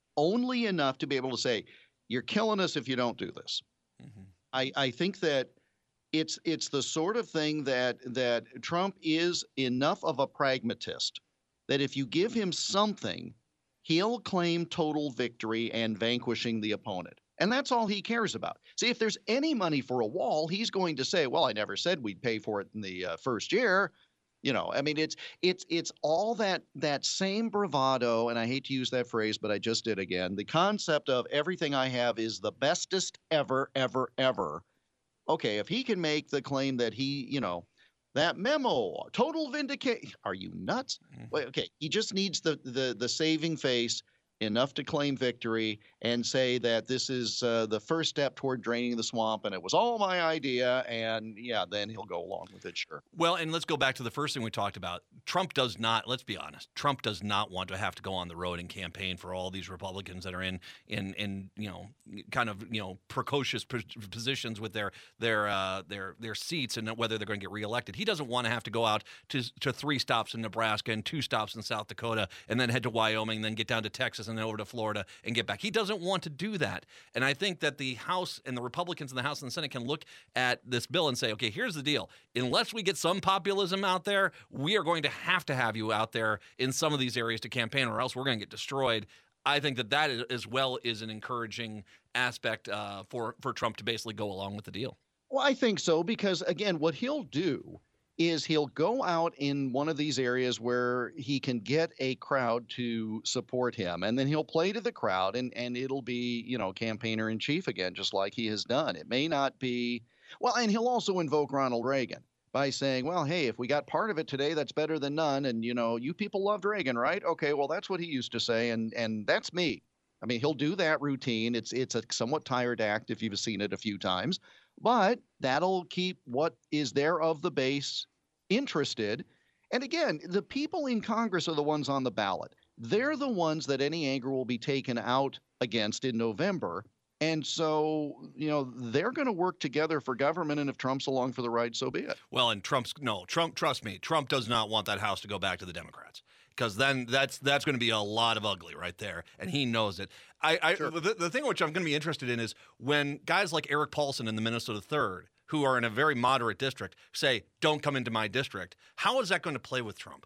only enough to be able to say, you're killing us if you don't do this. Mm-hmm. I, I think that it's it's the sort of thing that that Trump is enough of a pragmatist that if you give him something, he'll claim total victory and vanquishing the opponent. And that's all he cares about. See, if there's any money for a wall, he's going to say, well, I never said we'd pay for it in the uh, first year. You know, I mean, it's it's it's all that that same bravado, and I hate to use that phrase, but I just did again. The concept of everything I have is the bestest ever, ever, ever. Okay, if he can make the claim that he, you know, that memo, total vindication. Are you nuts? Mm-hmm. Wait, okay, he just needs the the the saving face enough to claim victory and say that this is uh, the first step toward draining the swamp and it was all my idea, and yeah, then he'll go along with it, sure. Well, and let's go back to the first thing we talked about. Trump does not, let's be honest, Trump does not want to have to go on the road and campaign for all these Republicans that are in, in, in you know, kind of, you know, precocious positions with their their uh, their their seats and whether they're going to get reelected. He doesn't want to have to go out to, to three stops in Nebraska and two stops in South Dakota and then head to Wyoming, then get down to Texas and then over to Florida and get back. He doesn't want to do that. And I think that the House and the Republicans in the House and the Senate can look at this bill and say, okay, here's the deal. Unless we get some populism out there, we are going to have to have you out there in some of these areas to campaign or else we're going to get destroyed. I think that that as well is an encouraging aspect uh, for, for Trump to basically go along with the deal. Well, I think so, because, again, what he'll do is he'll go out in one of these areas where he can get a crowd to support him, and then he'll play to the crowd, and, and it'll be, you know, campaigner in chief again, just like he has done. It may not be – well, and he'll also invoke Ronald Reagan by saying, well, hey, if we got part of it today, that's better than none, and, you know, you people loved Reagan, right? Okay, well, that's what he used to say, and and that's me. I mean, he'll do that routine. It's, it's a somewhat tired act if you've seen it a few times. But that'll keep what is there of the base interested. And again, the people in Congress are the ones on the ballot. They're the ones that any anger will be taken out against in November. And so, you know, they're going to work together for government. And if Trump's along for the ride, so be it. Well, and Trump's no, Trump, trust me, Trump does not want that House to go back to the Democrats. Because then that's that's going to be a lot of ugly right there, and he knows it. I, I sure. the, the thing which I'm going to be interested in is when guys like Eric Paulson in the Minnesota third, who are in a very moderate district, say, don't come into my district. How is that going to play with Trump?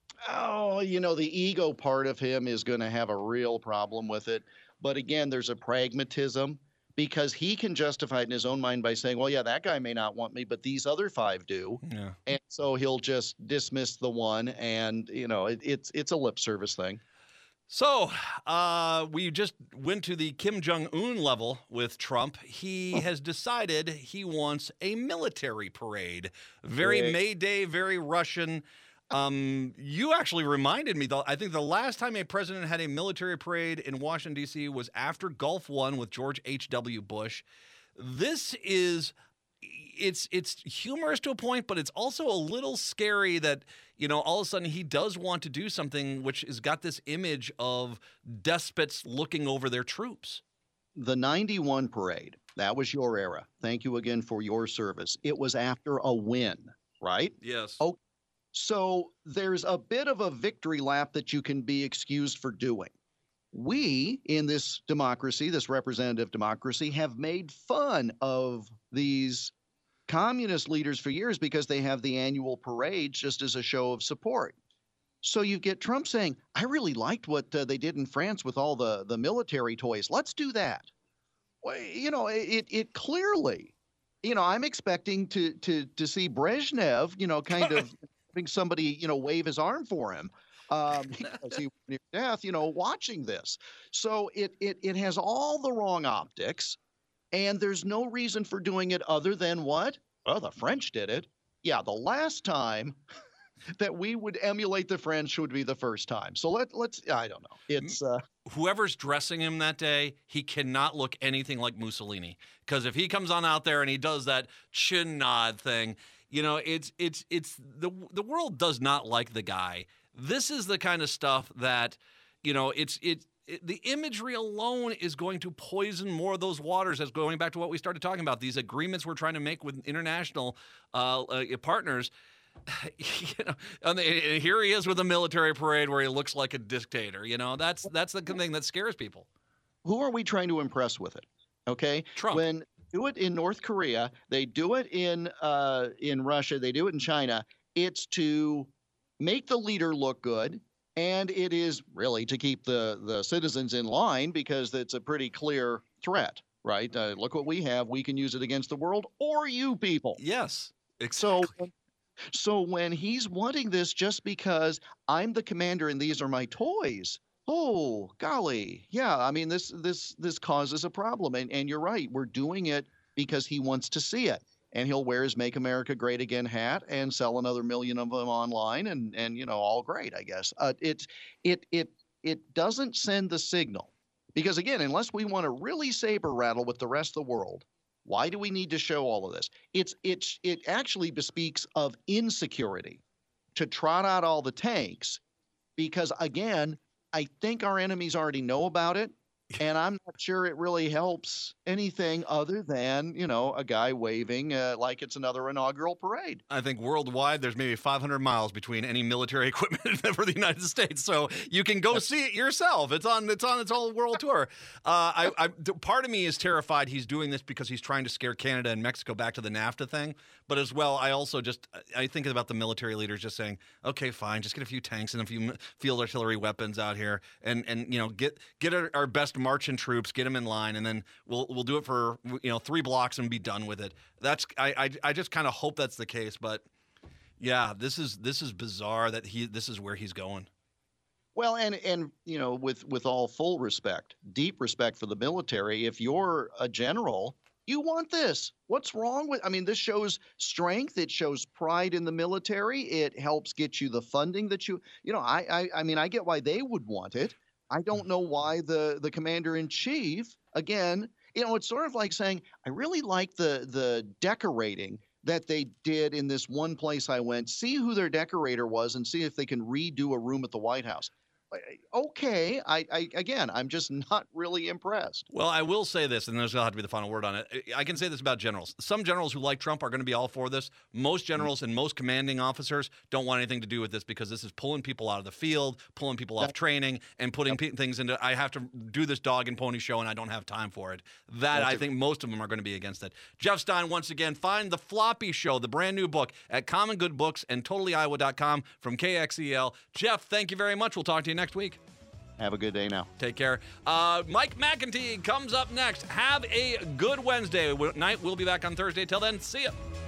Oh, you know, the ego part of him is going to have a real problem with it. But again, there's a pragmatism, because he can justify it in his own mind by saying, well, yeah, that guy may not want me, but these other five do. Yeah. And so he'll just dismiss the one, and, you know, it, it's it's a lip service thing. So uh, we just went to the Kim Jong-un level with Trump. He oh. has decided he wants a military parade. Very yeah. May Day, very Russian. Um, you actually reminded me, though. I think the last time a president had a military parade in Washington, D C was after Gulf One with George H W. Bush. This is, it's it's humorous to a point, but it's also a little scary that, you know, all of a sudden he does want to do something which has got this image of despots looking over their troops. The ninety-one parade, that was your era. Thank you again for your service. It was after a win, right? Yes. Oh, so there's a bit of a victory lap that you can be excused for doing. We, in this democracy, this representative democracy, have made fun of these communist leaders for years because they have the annual parades just as a show of support. So you get Trump saying, I really liked what uh, they did in France with all the, the military toys. Let's do that. Well, you know, it it clearly, you know, I'm expecting to to to see Brezhnev, you know, kind of having somebody, you know, wave his arm for him. Um, because he was near death, you know, watching this. So it, it it has all the wrong optics, and there's no reason for doing it other than what? Well, the French did it. Yeah, the last time that we would emulate the French would be the first time. So let let's I don't know. It's uh, whoever's dressing him that day, he cannot look anything like Mussolini. Because if he comes on out there and he does that chin nod thing, you know, it's it's it's the the world does not like the guy. This is the kind of stuff that, you know, it's it, it the imagery alone is going to poison more of those waters. As going back to what we started talking about, these agreements we're trying to make with international uh, uh, partners. You know, and, the, and here he is with a military parade where he looks like a dictator. You know, that's that's the thing that scares people. Who are we trying to impress with it? Okay, Trump. When do it in North Korea, they do it in uh, in Russia, they do it in China. It's to make the leader look good, and it is really to keep the, the citizens in line because it's a pretty clear threat, right? Uh, look what we have. We can use it against the world or you people. Yes, exactly. So, so when he's wanting this just because I'm the commander and these are my toys, oh, golly, yeah, I mean, this this this causes a problem. And, and you're right. We're doing it because he wants to see it. And he'll wear his Make America Great Again hat and sell another million of them online, and and you know, all great, I guess. Uh, it it it it doesn't send the signal, because again, unless we want to really saber rattle with the rest of the world, why do we need to show all of this? It's it's it actually bespeaks of insecurity to trot out all the tanks, because again, I think our enemies already know about it. And I'm not sure it really helps anything other than, you know, a guy waving uh, like it's another inaugural parade. I think worldwide there's maybe five hundred miles between any military equipment for the United States, so you can go see it yourself. It's on it's on its whole world tour. Uh, I, I, part of me is terrified he's doing this because he's trying to scare Canada and Mexico back to the NAFTA thing. But as well, I also just I think about the military leaders just saying, okay, fine, just get a few tanks and a few field artillery weapons out here, and and you know get get our, our best marching troops, get them in line, and then we'll we'll do it for you know three blocks and be done with it. That's I I, I just kind of hope that's the case, but yeah, this is this is bizarre that he this is where he's going. Well, and and you know, with with all full respect, deep respect for the military, if you're a general, you want this. What's wrong with? I mean, this shows strength. It shows pride in the military. It helps get you the funding that you you know. I I, I mean, I get why they would want it. I don't know why the, the commander-in-chief, again, you know, it's sort of like saying, I really like the the decorating that they did in this one place I went. See who their decorator was and see if they can redo a room at the White House. Okay, I, I again, I'm just not really impressed. Well, I will say this, and this will have to be the final word on it. I can say this about generals. Some generals who like Trump are going to be all for this. Most generals and most commanding officers don't want anything to do with this because this is pulling people out of the field, pulling people off training, and putting pe- things into, I have to do this dog and pony show, and I don't have time for it. That, I think most of them are going to be against it. Jeff Stein, once again, find The Floppy Show, the brand new book, at Common Good Books and Totally Iowa dot com from K X E L. Jeff, thank you very much. We'll talk to you next week. Have a good day now. Take care. Uh, Mike McEntee comes up next. Have a good Wednesday night. We'll be back on Thursday. Till then, see ya.